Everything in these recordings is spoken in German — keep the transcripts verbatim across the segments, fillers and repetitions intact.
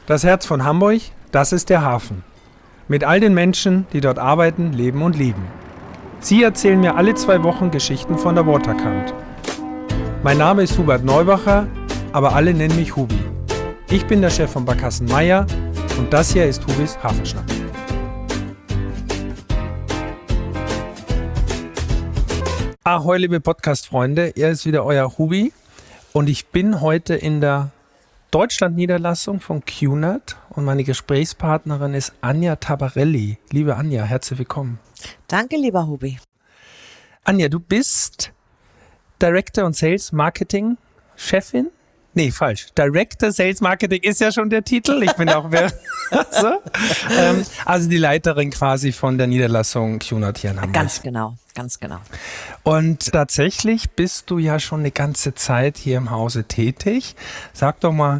Das Herz von Hamburg, das ist der Hafen. Mit all den Menschen, die dort arbeiten, leben und lieben. Sie erzählen mir alle zwei Wochen Geschichten von der Waterkant. Mein Name ist Hubert Neubacher, aber alle nennen mich Hubi. Ich bin der Chef von Barkassen Meier und das hier ist Hubis Hafenschnack. Ahoi, liebe Podcast-Freunde, er ist wieder euer Hubi und ich bin heute in der Deutschland-Niederlassung von Q N A T und meine Gesprächspartnerin ist Anja Tabarelli. Liebe Anja, herzlich willkommen. Danke, lieber Hubi. Anja, du bist Director und Sales Marketing Chefin? Nee, falsch. Director Sales Marketing ist ja schon der Titel. Ich bin auch wer. so. ähm, also die Leiterin quasi von der Niederlassung Q N A T hier in Hamburg. Ganz genau, ganz genau. Und tatsächlich bist du ja schon eine ganze Zeit hier im Hause tätig. Sag doch mal,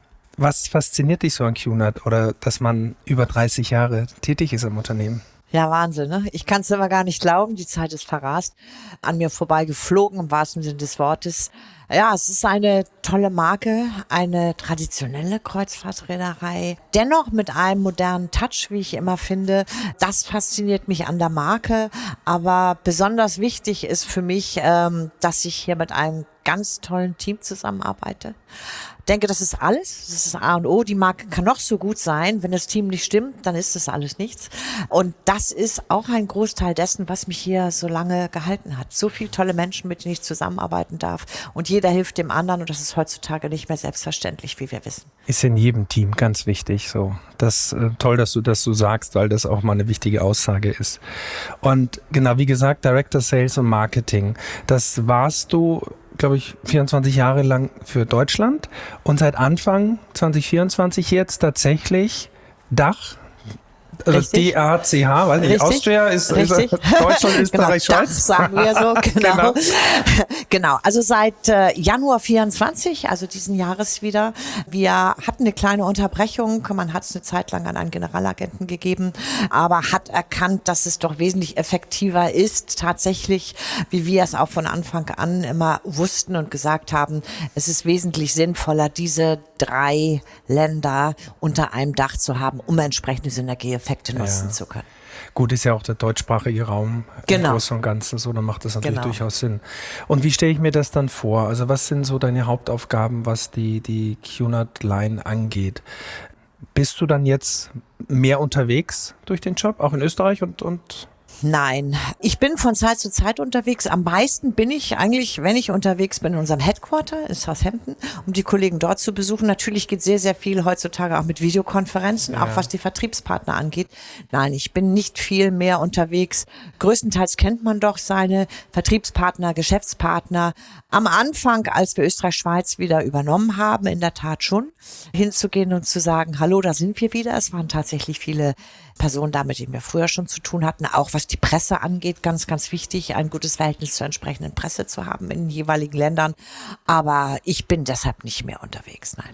was fasziniert dich so an Q N A T oder dass man über dreißig Jahre tätig ist im Unternehmen? Ja, Wahnsinn, ne? Ich kann es immer gar nicht glauben, die Zeit ist verrast, an mir vorbei geflogen, im wahrsten Sinne des Wortes. Ja, es ist eine tolle Marke, eine traditionelle Kreuzfahrtreederei, dennoch mit einem modernen Touch, wie ich immer finde. Das fasziniert mich an der Marke, aber besonders wichtig ist für mich, ähm, dass ich hier mit einem ganz tollen Team zusammenarbeite. Ich denke, das ist alles. Das ist A und O. Die Marke kann noch so gut sein. Wenn das Team nicht stimmt, dann ist das alles nichts. Und das ist auch ein Großteil dessen, was mich hier so lange gehalten hat. So viele tolle Menschen, mit denen ich zusammenarbeiten darf. Und jeder hilft dem anderen. Und das ist heutzutage nicht mehr selbstverständlich, wie wir wissen. Ist in jedem Team ganz wichtig. So, das äh, toll, dass du das so sagst, weil das auch mal eine wichtige Aussage ist. Und genau, wie gesagt, Director Sales und Marketing. Das warst du, glaube ich, vierundzwanzig Jahre lang für Deutschland und seit Anfang zwanzig vierundzwanzig jetzt tatsächlich Dach, also D A C H, weil die Austria ist, ist Deutschland, Österreich, genau, Schweiz. Dach sagen wir so, genau. genau. genau, also seit äh, Januar vierundzwanzig, also diesen Jahres wieder. Wir hatten eine kleine Unterbrechung, man hat es eine Zeit lang an einen Generalagenten gegeben, aber hat erkannt, dass es doch wesentlich effektiver ist, tatsächlich, wie wir es auch von Anfang an immer wussten und gesagt haben, es ist wesentlich sinnvoller, diese drei Länder unter einem Dach zu haben, um entsprechende Synergieeffekte nutzen ja. zu können. Gut, ist ja auch der deutschsprachige Raum genau. im Großen und Ganzen so, dann macht das natürlich genau. durchaus Sinn. Und wie stelle ich mir das dann vor? Also was sind so deine Hauptaufgaben, was die, die Q N A T-Line angeht? Bist du dann jetzt mehr unterwegs durch den Job, auch in Österreich und, und Nein, ich bin von Zeit zu Zeit unterwegs. Am meisten bin ich eigentlich, wenn ich unterwegs bin, in unserem Headquarter in Southampton, um die Kollegen dort zu besuchen. Natürlich geht sehr, sehr viel heutzutage auch mit Videokonferenzen, ja. auch was die Vertriebspartner angeht. Nein, ich bin nicht viel mehr unterwegs. Größtenteils kennt man doch seine Vertriebspartner, Geschäftspartner. Am Anfang, als wir Österreich-Schweiz wieder übernommen haben, in der Tat schon, hinzugehen und zu sagen, hallo, da sind wir wieder. Es waren tatsächlich viele Personen da, mit denen wir früher schon zu tun hatten, auch was die Presse angeht, ganz, ganz wichtig, ein gutes Verhältnis zur entsprechenden Presse zu haben in den jeweiligen Ländern. Aber ich bin deshalb nicht mehr unterwegs, nein.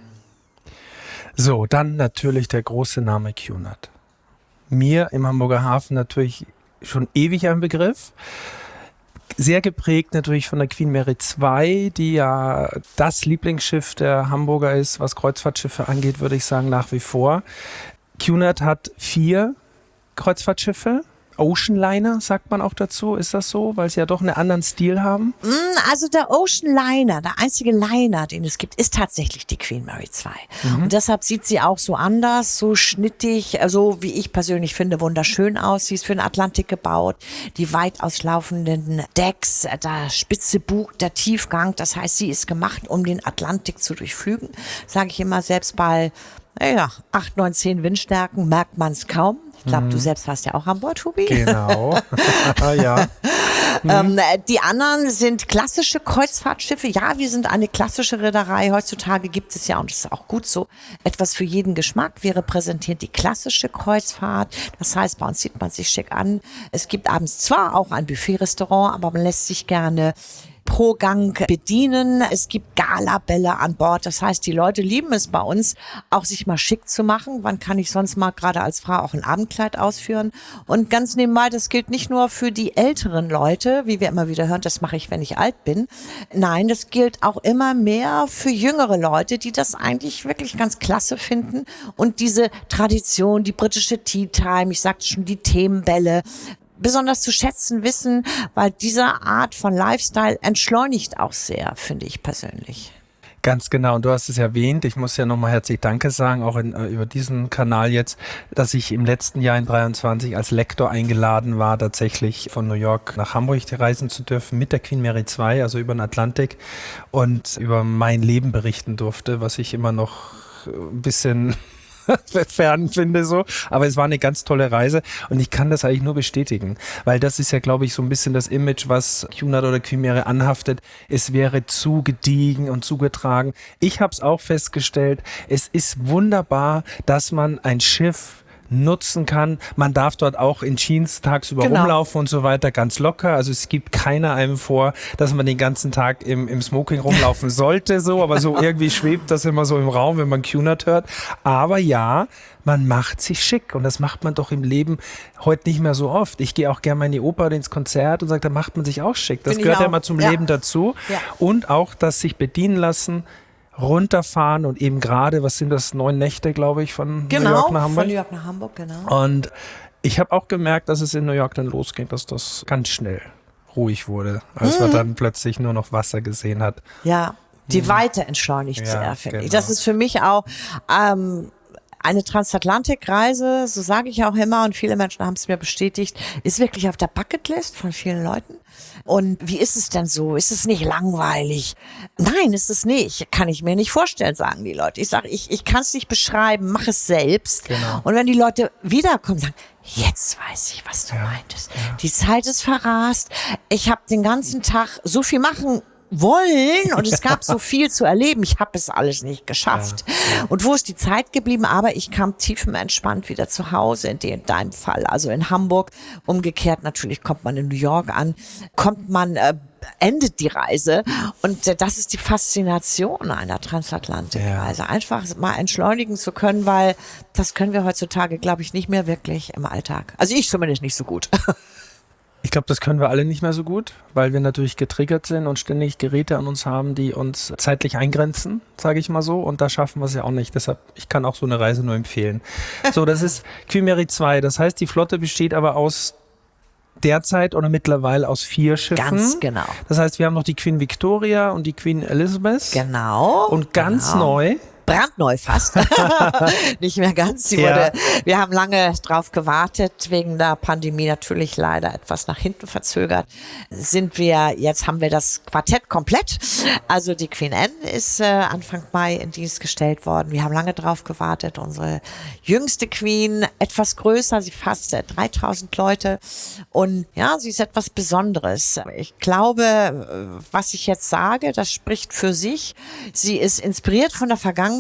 So, dann natürlich der große Name Q N A T. Mir im Hamburger Hafen natürlich schon ewig ein Begriff. Sehr geprägt natürlich von der Queen Mary zwei, die ja das Lieblingsschiff der Hamburger ist, was Kreuzfahrtschiffe angeht, würde ich sagen, nach wie vor. Q N A T hat vier Kreuzfahrtschiffe. Ocean Liner sagt man auch dazu. Ist das so? Weil sie ja doch einen anderen Stil haben? Also der Ocean Liner, der einzige Liner, den es gibt, ist tatsächlich die Queen Mary zwei. Mhm. Und deshalb sieht sie auch so anders, so schnittig, also wie ich persönlich finde, wunderschön aus. Sie ist für den Atlantik gebaut. Die weit auslaufenden Decks, der spitze Bug, der Tiefgang. Das heißt, sie ist gemacht, um den Atlantik zu durchflügen. Sage ich immer, selbst bei ja, acht, neun, zehn Windstärken merkt man es kaum. Ich glaube, mhm. du selbst warst ja auch an Bord, Hubi. Genau. ja. Mhm. Ähm, die anderen sind klassische Kreuzfahrtschiffe. Ja, wir sind eine klassische Reederei. Heutzutage gibt es ja, und das ist auch gut so, etwas für jeden Geschmack. Wir repräsentieren die klassische Kreuzfahrt. Das heißt, bei uns sieht man sich schick an. Es gibt abends zwar auch ein Buffet-Restaurant, aber man lässt sich gerne pro Gang bedienen. Es gibt Galabälle an Bord. Das heißt, die Leute lieben es bei uns, auch sich mal schick zu machen. Wann kann ich sonst mal gerade als Frau auch ein Abendkleid ausführen? Und ganz nebenbei, das gilt nicht nur für die älteren Leute, wie wir immer wieder hören, das mache ich, wenn ich alt bin. Nein, das gilt auch immer mehr für jüngere Leute, die das eigentlich wirklich ganz klasse finden. Und diese Tradition, die britische Tea Time, ich sagte schon, die Themenbälle, besonders zu schätzen wissen, weil diese Art von Lifestyle entschleunigt auch sehr, finde ich persönlich. Ganz genau, und du hast es erwähnt, ich muss ja nochmal herzlich Danke sagen, auch in, äh, über diesen Kanal jetzt, dass ich im letzten Jahr in dreiundzwanzig als Lektor eingeladen war, tatsächlich von New York nach Hamburg reisen zu dürfen mit der Queen Mary zwei, also über den Atlantik, und über mein Leben berichten durfte, was ich immer noch ein bisschen fern finde so, aber es war eine ganz tolle Reise und ich kann das eigentlich nur bestätigen, weil das ist ja, glaube ich, so ein bisschen das Image, was Cunard oder Queen Mary anhaftet. Es wäre zu gediegen und zugetragen. Ich habe es auch festgestellt, es ist wunderbar, dass man ein Schiff nutzen kann. Man darf dort auch in Jeans tagsüber Genau. rumlaufen und so weiter, ganz locker. Also es gibt keiner einem vor, dass man den ganzen Tag im, im Smoking rumlaufen sollte, so, aber so irgendwie schwebt das immer so im Raum, wenn man Cunard hört. Aber ja, man macht sich schick und das macht man doch im Leben heute nicht mehr so oft. Ich gehe auch gerne mal in die Oper oder ins Konzert und sage, da macht man sich auch schick. Das Find ich gehört ja auch. immer zum Ja. Leben dazu. Ja. Und auch das sich bedienen lassen, runterfahren und eben gerade, was sind das, neun Nächte, glaube ich, von Genau, New York nach Hamburg. von New York nach Hamburg, genau. Und ich habe auch gemerkt, dass es in New York dann losging, dass das ganz schnell ruhig wurde, als Mhm. man dann plötzlich nur noch Wasser gesehen hat. Ja, die Weite entschleunigt Ja, sehr, finde ich. genau. Das ist für mich auch ähm, eine Transatlantikreise, so sage ich auch immer, und viele Menschen haben es mir bestätigt, ist wirklich auf der Bucketlist von vielen Leuten. Und wie ist es denn so? Ist es nicht langweilig? Nein, ist es nicht. Kann ich mir nicht vorstellen, sagen die Leute. Ich sage, ich, ich kann es nicht beschreiben, mach es selbst. Genau. Und wenn die Leute wiederkommen, sagen, jetzt weiß ich, was du Ja, meintest. Die Zeit ist verrast. Ich habe den ganzen Tag so viel machen wollen und es gab so viel zu erleben. Ich habe es alles nicht geschafft. Und wo ist die Zeit geblieben? Aber ich kam tiefenentspannt wieder zu Hause, in, dem, in deinem Fall, also in Hamburg. Umgekehrt natürlich kommt man in New York an, kommt man, äh, endet die Reise und äh, das ist die Faszination einer Transatlantikreise. Einfach mal entschleunigen zu können, weil das können wir heutzutage, glaube ich, nicht mehr wirklich im Alltag. Also ich zumindest nicht so gut. Ich glaube, das können wir alle nicht mehr so gut, weil wir natürlich getriggert sind und ständig Geräte an uns haben, die uns zeitlich eingrenzen, sage ich mal so. Und da schaffen wir es ja auch nicht. Deshalb, ich kann auch so eine Reise nur empfehlen. So, das ist Queen Mary zwei. Das heißt, die Flotte besteht aber aus derzeit oder mittlerweile aus vier Schiffen. Ganz genau. Das heißt, wir haben noch die Queen Victoria und die Queen Elizabeth. Genau. Und ganz genau. neu, brandneu fast. Nicht mehr ganz. Sie Ja. wurde, wir haben lange drauf gewartet, wegen der Pandemie natürlich leider etwas nach hinten verzögert. Sind wir, jetzt haben wir das Quartett komplett. Also die Queen Anne ist äh, Anfang Mai in Dienst gestellt worden. Wir haben lange drauf gewartet. Unsere jüngste Queen, etwas größer, sie fasst äh, dreitausend Leute. Und ja, sie ist etwas Besonderes. Ich glaube, äh, was ich jetzt sage, das spricht für sich. Sie ist inspiriert von der Vergangenheit,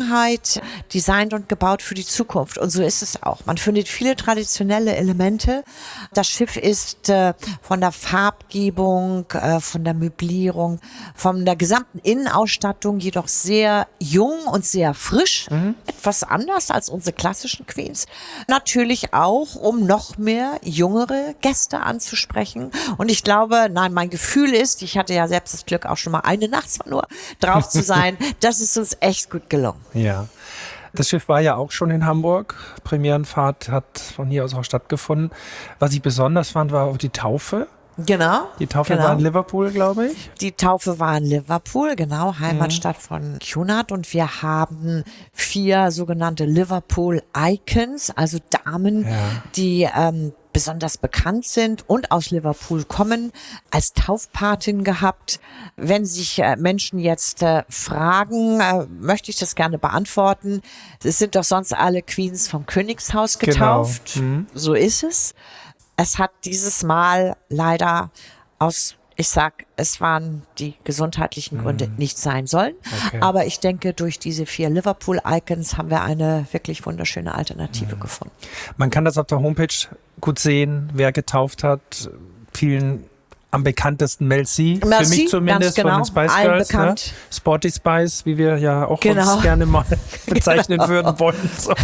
designt und gebaut für die Zukunft. Und so ist es auch. Man findet viele traditionelle Elemente. Das Schiff ist äh, von der Farbgebung, äh, von der Möblierung, von der gesamten Innenausstattung jedoch sehr jung und sehr frisch. Mhm. Etwas anders als unsere klassischen Queens. Natürlich auch, um noch mehr jüngere Gäste anzusprechen. Und ich glaube, nein, mein Gefühl ist, ich hatte ja selbst das Glück, auch schon mal eine Nacht zwar nur drauf zu sein, das ist uns echt gut gelungen. Ja. Das Schiff war ja auch schon in Hamburg. Premierenfahrt hat von hier aus auch stattgefunden. Was ich besonders fand, war auch die Taufe. Genau. Die Taufe genau. war in Liverpool, glaube ich. Die Taufe war in Liverpool, genau, Heimatstadt mhm. von Cunard. Und wir haben vier sogenannte Liverpool Icons, also Damen, ja. die ähm, besonders bekannt sind und aus Liverpool kommen, als Taufpatin gehabt. Wenn sich äh, Menschen jetzt äh, fragen, äh, möchte ich das gerne beantworten. Es sind doch sonst alle Queens vom Königshaus getauft. Genau. Mhm. So ist es. Es hat dieses Mal leider aus, ich sag, es waren die gesundheitlichen Gründe mm. nicht sein sollen. Okay. Aber ich denke, durch diese vier Liverpool-Icons haben wir eine wirklich wunderschöne Alternative mm. gefunden. Man kann das auf der Homepage gut sehen, wer getauft hat. Vielen am bekanntesten Mel C, Mel für C, mich zumindest, ganz genau, von den Spice allen Girls. Ne? bekannt. Sporty Spice, wie wir ja auch Genau. uns gerne mal bezeichnen Genau. würden wollen. So.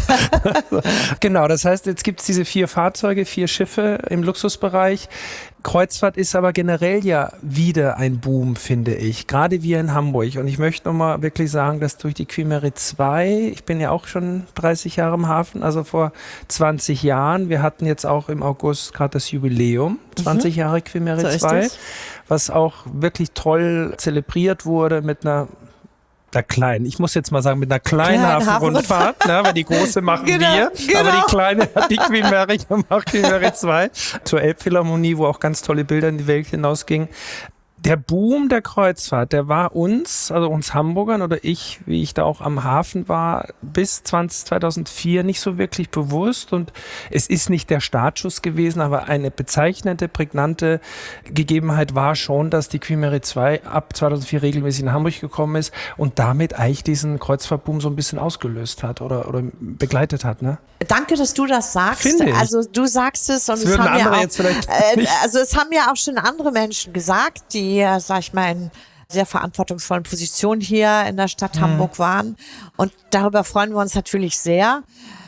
Genau, das heißt, jetzt gibt es diese vier Fahrzeuge, vier Schiffe im Luxusbereich. Kreuzfahrt ist aber generell ja wieder ein Boom, finde ich. Gerade wir in Hamburg. Und ich möchte nochmal wirklich sagen, dass durch die Queen Mary zwei, ich bin ja auch schon dreißig Jahre im Hafen, also vor zwanzig Jahren, wir hatten jetzt auch im August gerade das Jubiläum, zwanzig mhm. Jahre Queen Mary zwei, so was auch wirklich toll zelebriert wurde mit einer der kleinen, ich muss jetzt mal sagen, mit einer kleinen Kleine Hafenrundfahrt, ne, weil die große machen genau, wir, genau. aber die kleine hat die Queen Mary gemacht, Queen Mary zwei, zur Elbphilharmonie, wo auch ganz tolle Bilder in die Welt hinausgingen. Der Boom der Kreuzfahrt, der war uns, also uns Hamburgern oder ich, wie ich da auch am Hafen war, bis zweitausendvier nicht so wirklich bewusst und es ist nicht der Startschuss gewesen, aber eine bezeichnende, prägnante Gegebenheit war schon, dass die Queen Mary zwei ab zweitausendvier regelmäßig in Hamburg gekommen ist und damit eigentlich diesen Kreuzfahrtboom so ein bisschen ausgelöst hat oder, oder begleitet hat, ne? Danke, dass du das sagst. Finde ich. Also du sagst es und das es würden haben andere ja auch, jetzt vielleicht äh, also es haben ja auch schon andere Menschen gesagt, die die, sag ich mal, in sehr verantwortungsvollen Positionen hier in der Stadt mhm. Hamburg waren. Und darüber freuen wir uns natürlich sehr.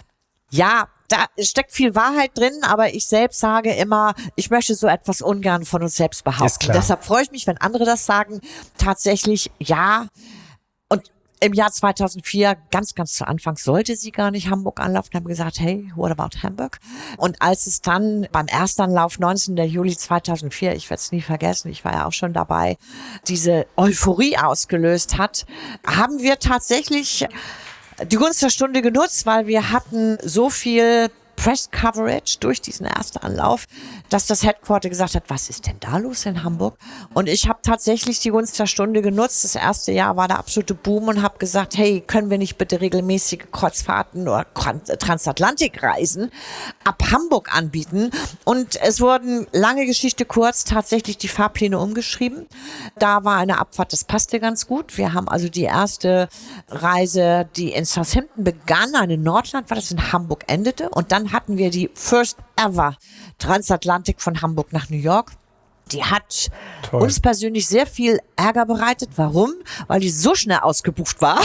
Ja, da steckt viel Wahrheit drin, aber ich selbst sage immer, ich möchte so etwas ungern von uns selbst behaupten. Deshalb freue ich mich, wenn andere das sagen. Tatsächlich, ja. Und im Jahr zweitausendvier, ganz, ganz zu Anfang, sollte sie gar nicht Hamburg anlaufen. Haben gesagt, hey, what about Hamburg? Und als es dann beim Erstanlauf, neunzehnten Juli zweitausendvier, ich werde es nie vergessen, ich war ja auch schon dabei, diese Euphorie ausgelöst hat, haben wir tatsächlich die Gunst der Stunde genutzt, weil wir hatten so viel Press Coverage durch diesen ersten Anlauf, dass das Headquarter gesagt hat, was ist denn da los in Hamburg? Und ich habe tatsächlich die Gunst der Stunde genutzt. Das erste Jahr war der absolute Boom und habe gesagt, hey, können wir nicht bitte regelmäßige Kreuzfahrten oder Transatlantikreisen ab Hamburg anbieten? Und es wurden, lange Geschichte kurz, tatsächlich die Fahrpläne umgeschrieben. Da war eine Abfahrt, das passte ganz gut. Wir haben also die erste Reise, die in Southampton begann, eine Nordland, war das in Hamburg endete. Und dann hatten wir die First Ever Transatlantik von Hamburg nach New York. Die hat Toll. uns persönlich sehr viel Ärger bereitet. Warum? Weil die so schnell ausgebucht war.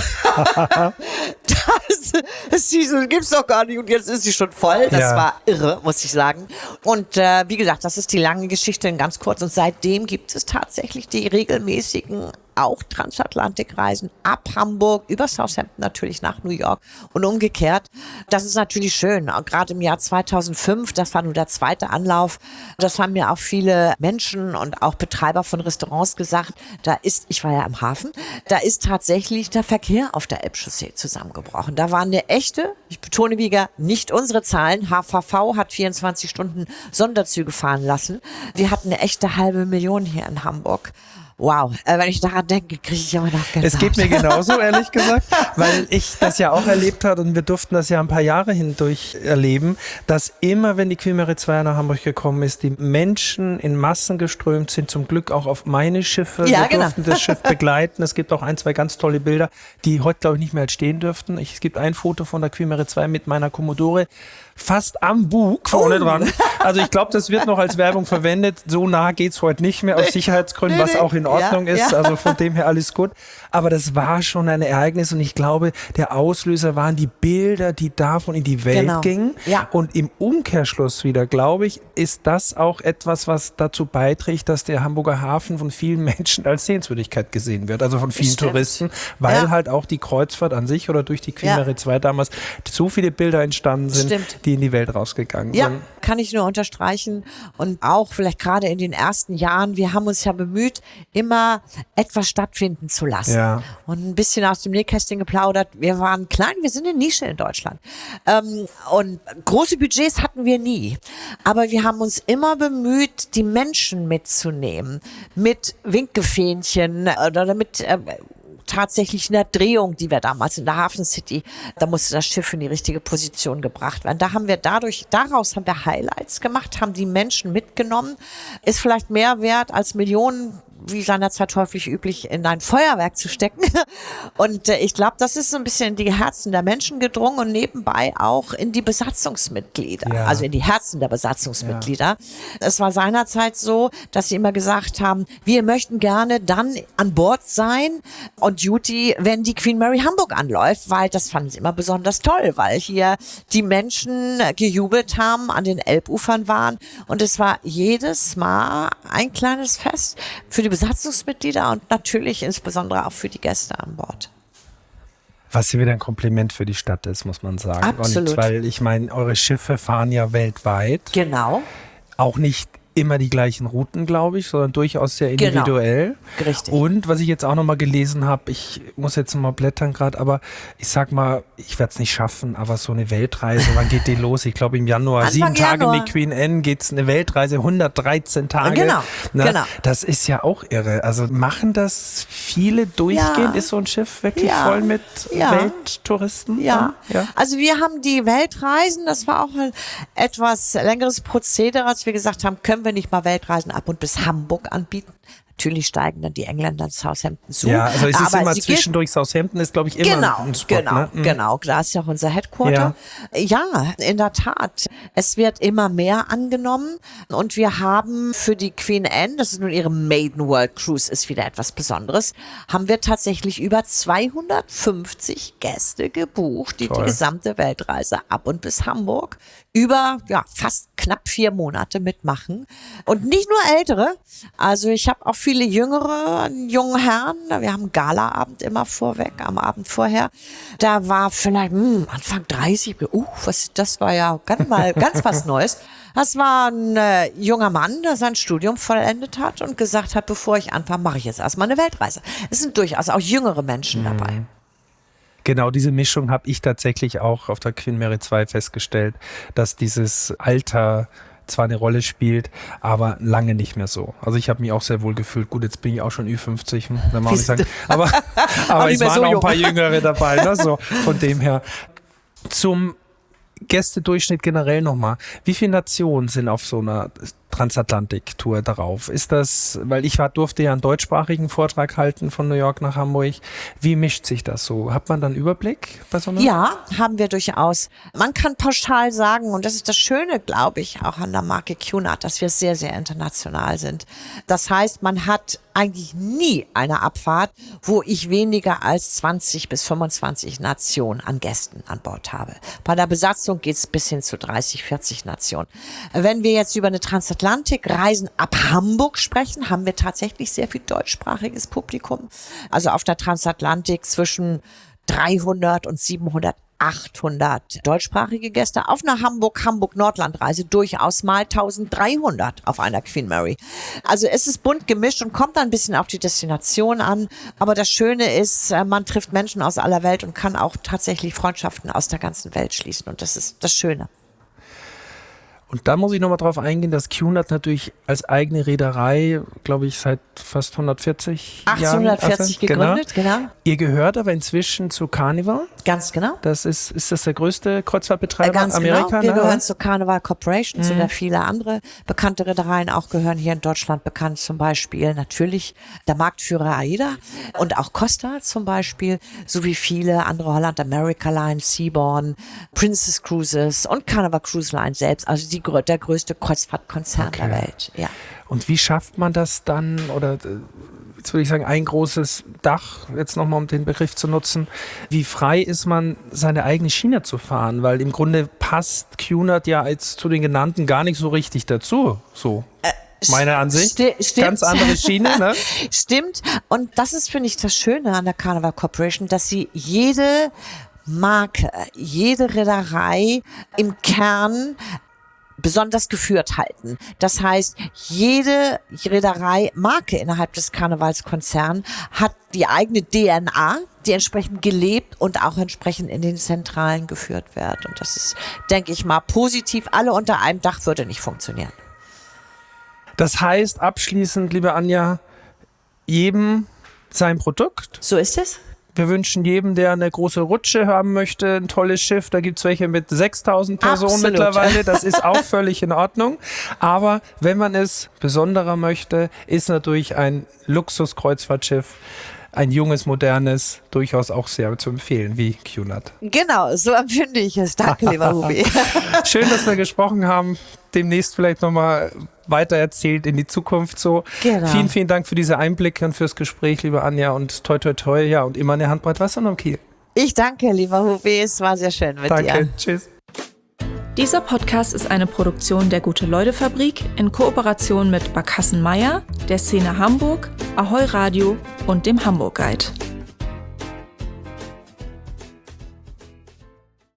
das, das so, gibt's doch gar nicht und jetzt ist sie schon voll. Das ja. war irre, muss ich sagen. Und äh, wie gesagt, das ist die lange Geschichte in ganz kurz. Und seitdem gibt es tatsächlich die regelmäßigen auch Transatlantikreisen ab Hamburg über Southampton natürlich nach New York und umgekehrt. Das ist natürlich schön. Und gerade im Jahr zweitausendfünf, das war nur der zweite Anlauf, das haben mir auch viele Menschen und auch Betreiber von Restaurants gesagt, da ist, ich war ja am Hafen, da ist tatsächlich der Verkehr auf der Elbchaussee zusammengebrochen. Da war eine echte, ich betone wieder, nicht unsere Zahlen, H V V hat vierundzwanzig Stunden Sonderzüge fahren lassen. Wir hatten eine echte halbe Million hier in Hamburg. Wow, äh, wenn ich daran denke, kriege ich immer noch Gänsehaut. Es geht mir genauso, ehrlich gesagt, weil ich das ja auch erlebt habe und wir durften das ja ein paar Jahre hindurch erleben, dass immer, wenn die Queen Mary zwei nach Hamburg gekommen ist, die Menschen in Massen geströmt sind, zum Glück auch auf meine Schiffe. Ja, wir genau. durften das Schiff begleiten. Es gibt auch ein, zwei ganz tolle Bilder, die heute, glaube ich, nicht mehr halt stehen dürften. Ich, es gibt ein Foto von der Queen Mary zwei mit meiner Commodore fast am Bug vorne oh. dran. Also ich glaube, das wird noch als Werbung verwendet. So nah geht's heute nicht mehr aus Sicherheitsgründen, was auch in Ordnung ja, ist. Ja. Also von dem her alles gut. Aber das war schon ein Ereignis und ich glaube, der Auslöser waren die Bilder, die davon in die Welt genau. gingen. Ja. Und im Umkehrschluss wieder, glaube ich, ist das auch etwas, was dazu beiträgt, dass der Hamburger Hafen von vielen Menschen als Sehenswürdigkeit gesehen wird. Also von vielen Stimmt. Touristen, weil ja. halt auch die Kreuzfahrt an sich oder durch die Queen ja. Mary zwei damals so viele Bilder entstanden sind, Stimmt. die in die Welt rausgegangen ja, sind. Kann ich nur unterstreichen. Und auch vielleicht gerade in den ersten Jahren, wir haben uns ja bemüht, immer etwas stattfinden zu lassen. Ja. Und ein bisschen aus dem Nähkästchen geplaudert. Wir waren klein, wir sind eine Nische in Deutschland. Ähm, und große Budgets hatten wir nie. Aber wir haben uns immer bemüht, die Menschen mitzunehmen. Mit Winkefähnchen oder mit äh, tatsächlich eine Drehung, die wir damals in der Hafen City, da musste das Schiff in die richtige Position gebracht werden. Da haben wir dadurch, daraus haben wir Highlights gemacht, haben die Menschen mitgenommen, ist vielleicht mehr wert als Millionen wie seinerzeit häufig üblich, in ein Feuerwerk zu stecken. Und äh, ich glaube, das ist so ein bisschen in die Herzen der Menschen gedrungen und nebenbei auch in die Besatzungsmitglieder, Ja. also in die Herzen der Besatzungsmitglieder. Ja. Es war seinerzeit so, dass sie immer gesagt haben, wir möchten gerne dann an Bord sein on duty, wenn die Queen Mary Hamburg anläuft, weil das fanden sie immer besonders toll, weil hier die Menschen gejubelt haben, an den Elbufern waren und es war jedes Mal ein kleines Fest für die Besatzungsmitglieder und natürlich insbesondere auch für die Gäste an Bord. Was hier wieder ein Kompliment für die Stadt ist, muss man sagen. Absolut. Und weil ich meine, eure Schiffe fahren ja weltweit. Genau. Auch nicht immer die gleichen Routen, glaube ich, sondern durchaus sehr individuell. Genau. Richtig. Und was ich jetzt auch nochmal gelesen habe, ich muss jetzt nochmal blättern gerade, aber ich sag mal, ich werde es nicht schaffen, aber so eine Weltreise, wann geht die los? Ich glaube im Januar, Anfang sieben Tage Januar. mit Queen Anne geht es eine Weltreise, hundertdreizehn Tage. Genau, Na, genau. Das ist ja auch irre. Also machen das viele durchgehend? Ja. Ist so ein Schiff wirklich Ja. voll mit Ja. Welttouristen? Ja. ja. Also wir haben die Weltreisen, das war auch ein etwas längeres Prozedere, als wir gesagt haben, können wir nicht mal Weltreisen ab und bis Hamburg anbieten. Natürlich steigen dann die Engländer in Southampton zu. Ja, also es ist aber immer sie zwischendurch, Southampton ist, glaube ich, immer Genau, ein Spot. genau, ne? Mhm. genau. Da ist ja auch unser Headquarter. Ja. ja, in der Tat. Es wird immer mehr angenommen und wir haben für die Queen Anne, das ist nun ihre Maiden World Cruise, ist wieder etwas Besonderes, haben wir tatsächlich über zweihundertfünfzig Gäste gebucht, die Toll. die gesamte Weltreise ab und bis Hamburg über ja fast knapp vier Monate mitmachen. Und nicht nur Ältere, also ich habe auch viele Jüngere, jungen Herren. Wir haben einen Galaabend immer vorweg, am Abend vorher. Da war vielleicht hm, Anfang dreißig, uh, was, das war ja ganz mal ganz was Neues. Das war ein äh, junger Mann, der sein Studium vollendet hat und gesagt hat, bevor ich anfange, mache ich jetzt erstmal eine Weltreise. Es sind durchaus auch jüngere Menschen Mhm. dabei. Genau, diese Mischung habe ich tatsächlich auch auf der Queen Mary zwei festgestellt, dass dieses Alter zwar eine Rolle spielt, aber lange nicht mehr so. Also ich habe mich auch sehr wohl gefühlt. Gut, jetzt bin ich auch schon Ü fünfzig, hm, kann man auch nicht sagen. Aber, aber nicht es mehr waren so auch ein jung. paar Jüngere dabei. Ne? So, von dem her. Zum Gästedurchschnitt generell nochmal. Wie viele Nationen sind auf so einer Transatlantik-Tour darauf? Ist das, weil ich war, durfte ja einen deutschsprachigen Vortrag halten von New York nach Hamburg. Wie mischt sich das so? Hat man dann Überblick bei so einer? Ja, haben wir durchaus. Man kann pauschal sagen, und das ist das Schöne, glaube ich, auch an der Marke Cunard, dass wir sehr, sehr international sind. Das heißt, man hat eigentlich nie eine Abfahrt, wo ich weniger als zwanzig bis fünfundzwanzig Nationen an Gästen an Bord habe. Bei der Besatzung geht es bis hin zu dreißig, vierzig Nationen. Wenn wir jetzt über eine Transatlantikreisen ab Hamburg sprechen, haben wir tatsächlich sehr viel deutschsprachiges Publikum. Also auf der Transatlantik zwischen dreihundert und siebenhundert, achthundert deutschsprachige Gäste. Auf einer Hamburg-Hamburg-Nordland-Reise durchaus mal eintausenddreihundert auf einer Queen Mary. Also es ist bunt gemischt und kommt ein bisschen auf die Destination an. Aber das Schöne ist, man trifft Menschen aus aller Welt und kann auch tatsächlich Freundschaften aus der ganzen Welt schließen. Und das ist das Schöne. Und da muss ich nochmal drauf eingehen, dass Cunard natürlich als eigene Reederei, glaube ich, seit fast hundertvierzig Jahren. achtzehnhundertvierzig also, gegründet, genau. genau. Ihr gehört aber inzwischen zu Carnival. Ganz genau. Das ist, ist das der größte Kreuzfahrtbetreiber Ganz Amerika? genau. Wir ne? gehören zur Carnival Corporation, Mhm. zu der viele andere bekannte Reedereien auch gehören hier in Deutschland bekannt. Zum Beispiel natürlich der Marktführer AIDA und auch Costa zum Beispiel, sowie viele andere Holland America Line, Seabourn, Princess Cruises und Carnival Cruise Line selbst. Also die, grö- der größte Kreuzfahrtkonzern Okay. der Welt. Ja. Und wie schafft man das dann, oder äh, jetzt würde ich sagen, ein großes Dach, jetzt nochmal um den Begriff zu nutzen, wie frei ist man, seine eigene Schiene zu fahren? Weil im Grunde passt Cunard ja jetzt zu den genannten gar nicht so richtig dazu. So. Meine Ansicht. Sti- stimmt. Ganz andere Schiene, ne? Stimmt. Und das ist, finde ich, das Schöne an der Carnival Corporation, dass sie jede Marke, jede Reederei im Kern besonders geführt halten. Das heißt, jede Reederei, Marke innerhalb des Karnevalskonzerns hat die eigene D N A, die entsprechend gelebt und auch entsprechend in den Zentralen geführt wird. Und das ist, denke ich mal, positiv. Alle unter einem Dach würde nicht funktionieren. Das heißt, abschließend, liebe Anja, jedem sein Produkt. So ist es. Wir wünschen jedem, der eine große Rutsche haben möchte, ein tolles Schiff. Da gibt es welche mit sechstausend Personen Absolut. mittlerweile. Das ist auch völlig in Ordnung. Aber wenn man es besonderer möchte, ist natürlich ein Luxuskreuzfahrtschiff, ein junges, modernes, durchaus auch sehr zu empfehlen, wie Cunard. Genau, so empfinde ich es. Danke, lieber Hubi. Schön, dass wir gesprochen haben. Demnächst vielleicht nochmal weiter erzählt in die Zukunft so. Genau. Vielen, vielen Dank für diese Einblicke und fürs Gespräch, liebe Anja, und toi, toi, toi, ja, und immer eine Handbreit Wasser am Kiel. Ich danke, lieber Hubi. Es war sehr schön mit danke. dir. Danke, tschüss. Dieser Podcast ist eine Produktion der Gute-Leute-Fabrik in Kooperation mit Barkassen Meier, der Szene Hamburg, Ahoi Radio und dem Hamburg Guide.